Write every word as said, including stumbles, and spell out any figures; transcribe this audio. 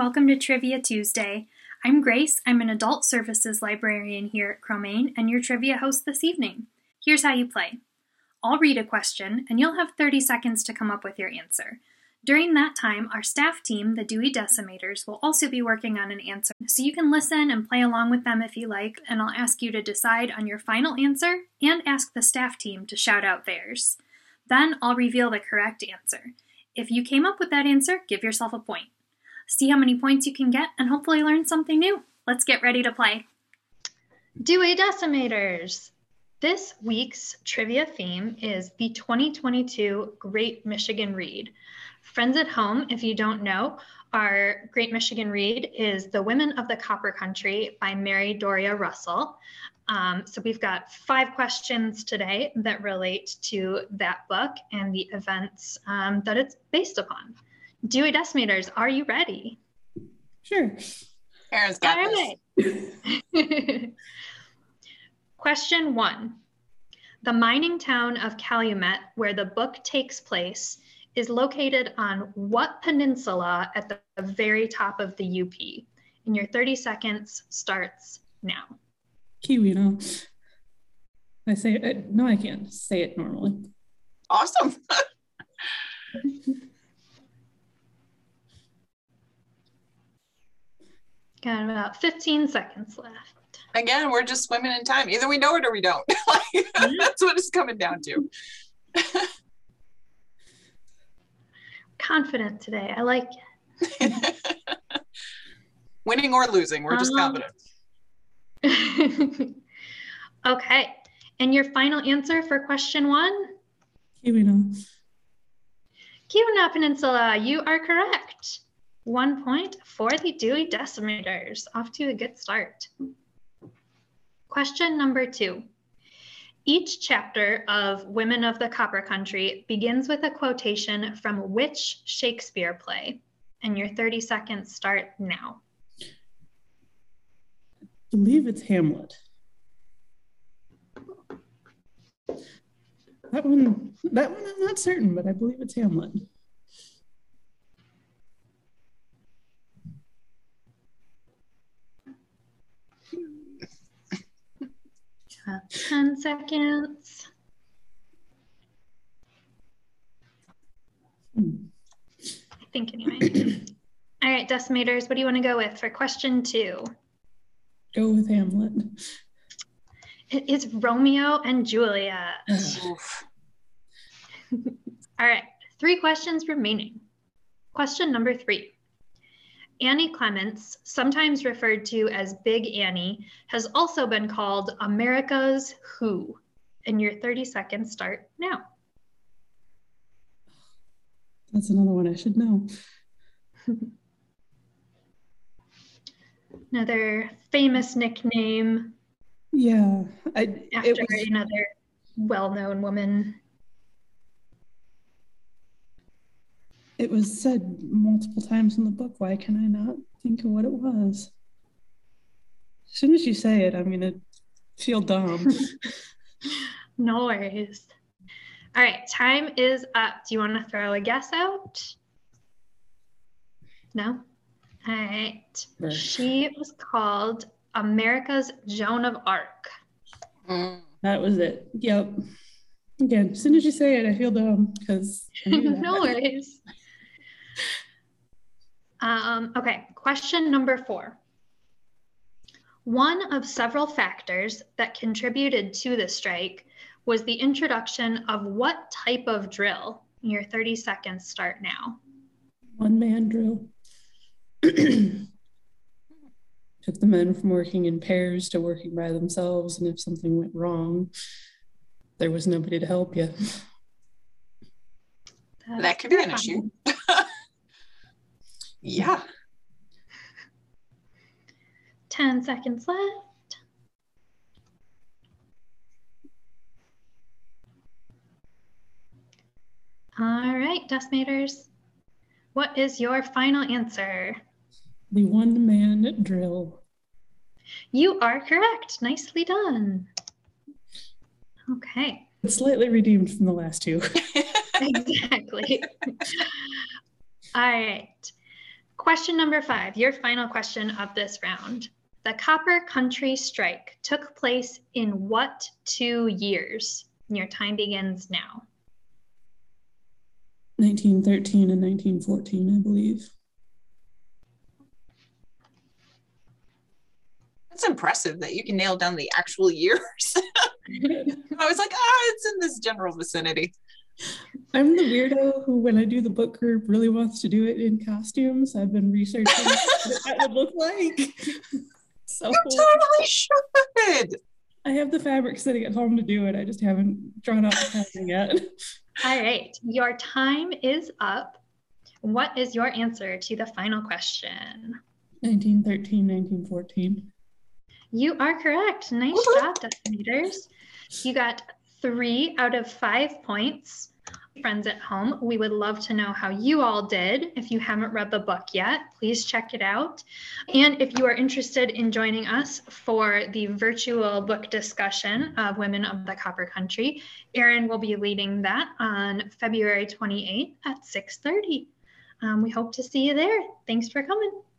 welcome to Trivia Tuesday. I'm Grace. I'm an adult services librarian here at Cromaine and your trivia host this evening. Here's how you play. I'll read a question and you'll have thirty seconds to come up with your answer. During that time, our staff team, the Dewey Decimators, will also be working on an answer, so you can listen and play along with them if you like, and I'll ask you to decide on your final answer and ask the staff team to shout out theirs. Then I'll reveal the correct answer. If you came up with that answer, give yourself a point. See how many points you can get and hopefully learn something new. Let's get ready to play. Dewey Decimators. This week's trivia theme is the twenty twenty-two Great Michigan Read. Friends at home, if you don't know, our Great Michigan Read is The Women of the Copper Country by Mary Doria Russell. Um, so we've got five questions today that relate to that book and the events um, that it's based upon. Dewey Decimators, are you ready? Sure. Aaron's got All this. right. Question one. The mining town of Calumet, where the book takes place, is located on what peninsula at the very top of the U P? And your thirty seconds starts now. Keweenaw. I say it, no, I can't say it normally. Awesome. Got about fifteen seconds left. Again, we're just swimming in time. Either we know it or we don't. Like, that's what it's coming down to. Confident today. I like it. Winning or losing, we're just um, confident. Okay. And your final answer for question one? Keweenaw. Keweenaw Peninsula, you are correct. One point for the Dewey Decimators. Off to a good start. Question number two. Each chapter of Women of the Copper Country begins with a quotation from which Shakespeare play? And your thirty seconds start now. I believe it's Hamlet. That one, that one I'm not certain, but I believe it's Hamlet. ten seconds. Hmm. I think anyway. All right, Decimators, what do you want to go with for question two? Go with Hamlet. It is Romeo and Juliet. Oof. All right, three questions remaining. Question number three. Annie Clements, sometimes referred to as Big Annie, has also been called America's Who? And your thirty seconds start now. That's another one I should know. Another famous nickname. Yeah. I, After it was, another well-known woman. it was said multiple times in the book. Why can I not think of what it was? As soon as you say it, I'm going to feel dumb. No worries. All right, time is up. Do you want to throw a guess out? No? All right. Sure. She was called America's Joan of Arc. Mm. That was it. Yep. Again, as soon as you say it, I feel dumb because No worries. Um, okay, question number four. One of several factors that contributed to the strike was the introduction of what type of drill? Your thirty seconds start now. One man drill. Took the men from working in pairs to working by themselves, and if something went wrong, there was nobody to help you. That's That could be an fun. issue. Yeah. ten seconds left. All right, Decimators. What is your final answer? The one man drill. You are correct. Nicely done. Okay. It's slightly redeemed from the last two. Exactly. All right. Question number five, your final question of this round. The Copper Country Strike took place in what two years? Your time begins now. nineteen thirteen and nineteen fourteen, I believe. That's impressive that you can nail down the actual years. I was like, ah, it's in this general vicinity. I'm the weirdo who, when I do the book group, really wants to do it in costumes. I've been researching what that would look like. So You totally should. I have the fabric sitting at home to do it. I just haven't drawn out the pattern yet. All right, your time is up. What is your answer to the final question? nineteen thirteen, nineteen fourteen. You are correct. Nice Woo-hoo. job, Decimators. You got three out of five points. Friends at home, we would love to know how you all did. If you haven't read the book yet, please check it out. And if you are interested in joining us for the virtual book discussion of Women of the Copper Country, Erin will be leading that on February twenty-eighth at six thirty. Um, we hope to see you there. Thanks for coming.